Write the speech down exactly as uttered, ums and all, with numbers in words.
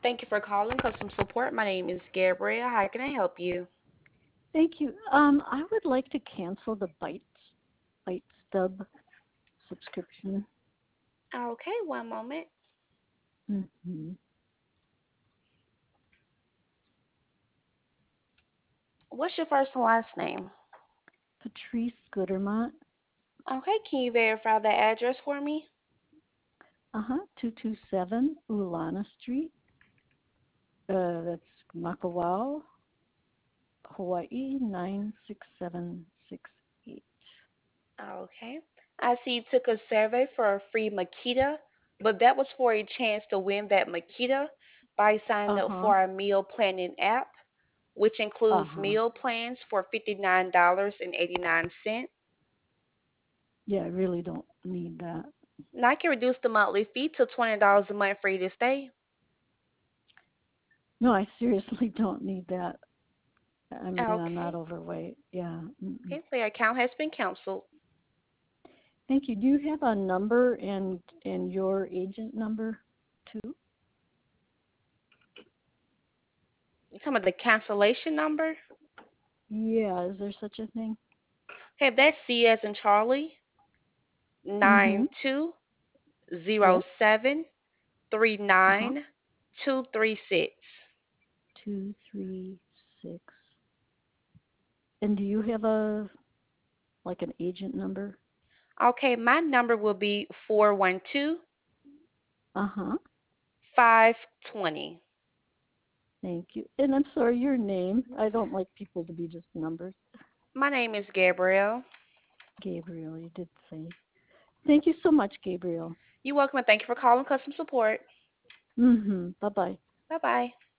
Thank you for calling customer support. My name is Gabrielle. How can I help you? Thank you. Um, I would like to cancel the Bytes Byte Stub subscription. Okay, one moment. Mm-hmm. What's your first and last name? Patrice Goodermont. Okay, can you verify the address for me? Uh-huh. two two seven Ulana Street. Uh, that's Makawao, Hawaii nine six seven six eight. Okay. I see you took a survey for a free Makita, but that was for a chance to win that Makita by signing up Uh-huh. for our meal planning app, which includes Uh-huh. meal plans for fifty-nine dollars and eighty-nine cents. Yeah, I really don't need that. Now I can reduce the monthly fee to twenty dollars a month for you to stay. No, I seriously don't need that. I mean, I'm not Okay. overweight. Yeah. Mm-mm. Okay, so your account has been canceled. Thank you. Do you have a number and and your agent number too? You talking about the cancellation number? Yeah, is there such a thing? Okay, that's C as in Charlie, nine Mm-hmm. two zero Yes. seven three Uh-huh. nine two three six. Two, three, six. And do you have a like an agent number? Okay, my number will be four one two Uh-huh. five twenty. Thank you. And I'm sorry, your name. I don't like people to be just numbers. My name is Gabrielle. Gabriel, you did say. Thank you so much, Gabriel. You're welcome and thank you for calling customer support. Mm-hmm. Bye-bye. Bye bye.